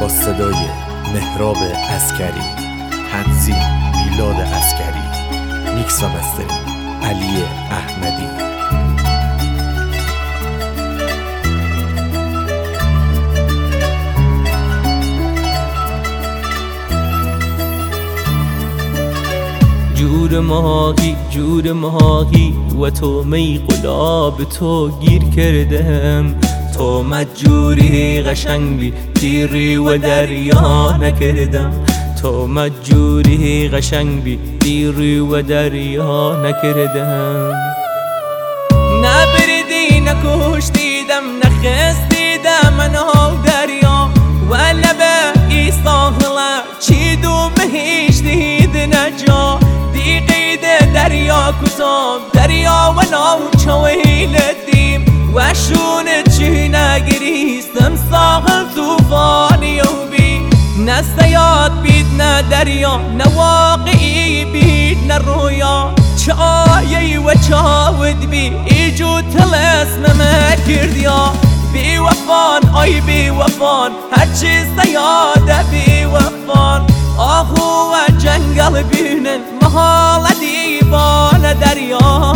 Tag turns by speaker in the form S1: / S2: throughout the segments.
S1: با صدای مهراب عسکری، تنظیم میلاد عسکری، میکس و مسترینگ علی احمدی.
S2: جور ماهی و تو می قلاب تو گیر کردم. تو مجوری قشنگ بی دیری و دریا نکردم. تو مجوری قشنگ بی دیری و دریا نکردم. نبردی نکشتیدم نخستیدم منو دریا و لبه ای ساحله چی دو مهیش دید نجا. قید دریا کتاب دریا و ناوچویل دیم و شونه چی نگریستم ساحل توفانی و بی. نه سیاد بید نه دریا نه واقعی بید نه رویا. چه آیی و چاود بی ایجو تلسم مکردیا. بی وفان آی بی وفان هرچی سیاده بی وفان. آهو و جنگل بینن محال دیوان دریا.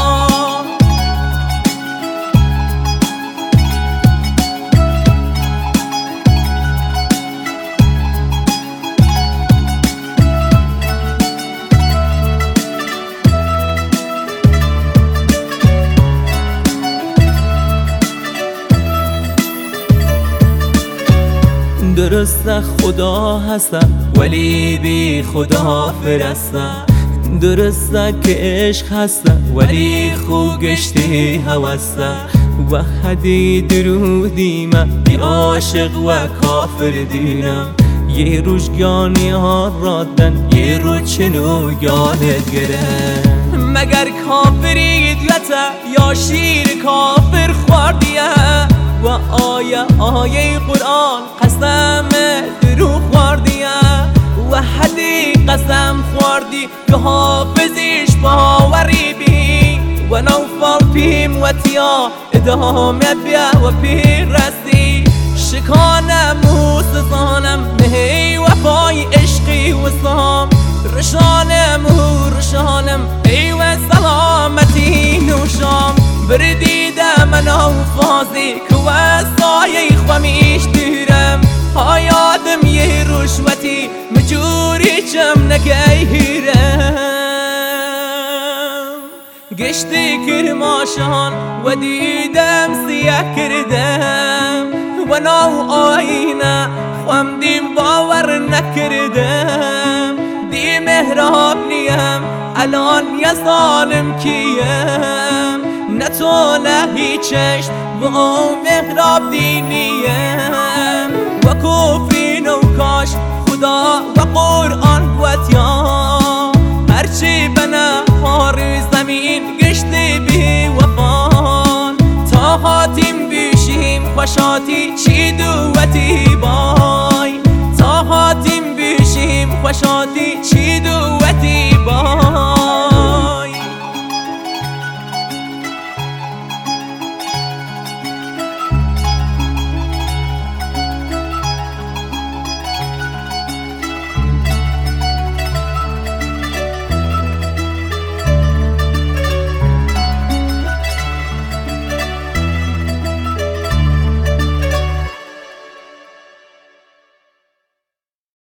S2: درسته خدا هستم ولی بی خدا فرستم. درسته که عشق هستم ولی خو گشتی هوستم. و حدی درودی من بی عاشق و کافر دینم. یه روش گانی ها رادن یه رو چنو گانت گرم. مگر کافری دیتا یا شیر کافر خوردیه و آیه قرآن قسم دروغ خوردیه. و حدی قسم خوردی که حافظیش باوری بی و نوفال پیم و تیا ادامه بیا و پیر رسی. شکانم و سزانم مهی وفای عشقی و سام. رشانم و رشانم ای و سلامتی نوشام. بردیدم منو فازی که وستای خوامیش دیرم. آیادم یه رشوتی مجوری چم نگیرم. گشتی کرماشان و دیدم سیاه کردم. و نو آینه خوام دیم باور نکردم. دی مهراب نیم الان یا ظالم کیم. نه تو نه هیچش و مهراب دینیم. و کفرین و کاش خدا و قرآن قوتیا. هرچی بنا خار زمین گشتی بی وفان. تا حاتیم بیشیم خوشاتی چی دوتی بای. تا حاتیم بیشیم خوشاتی